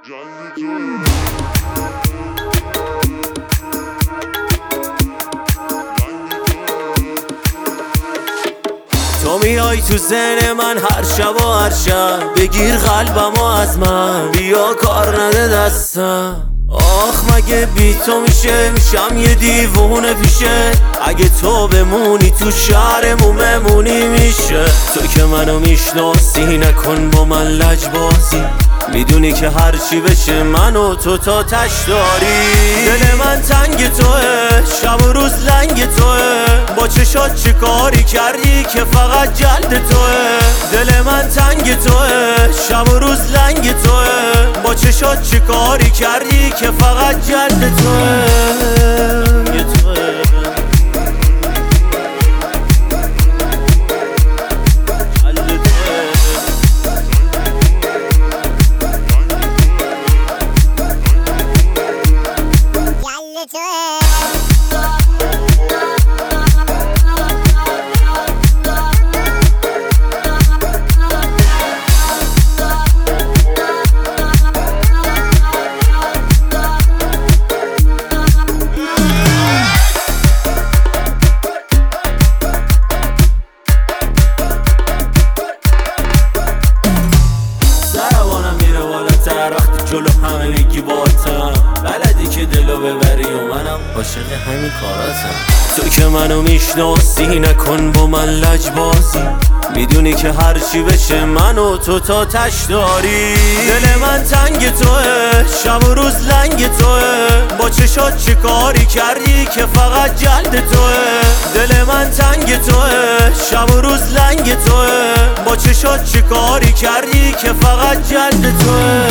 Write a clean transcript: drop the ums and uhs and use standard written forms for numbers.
تو میای تو ذهن من هر شب و هر شب، بگیر قلبمو از من، بیا کار نده دستم. آخ مگه بی تو میشم یه دیوونه پیشه، اگه تو بمونی تو شهرمون بمونی میشه. تو که منو میشناسی نکن با من لجبازی، میدونی که هرچی بشه من و تو تا تش داری. دل من تنگ توه، شب و روز لنگ توه، با چشات چه کاری کردی که فقط جلد توه. دل من تنگ توه، شب و روز لنگ توه، با چشات چه کاری کردی که فقط جلد توه. وقتی جلو همه میگی باتم، بلدی که دلو ببری و منم عاشق همین کاراتم. تو که منو میشناسی نکن با من لجبازی، میدونی که هرچی بشه من و تو تا تش داری. دل من تنگ توه، شب و روز لنگ توه، با چشات چه کاری کردی که فقط جلد توه. دل من تنگ توه، شب و روز لنگ توه، با چشات چه کاری کردی که فقط جلد توه.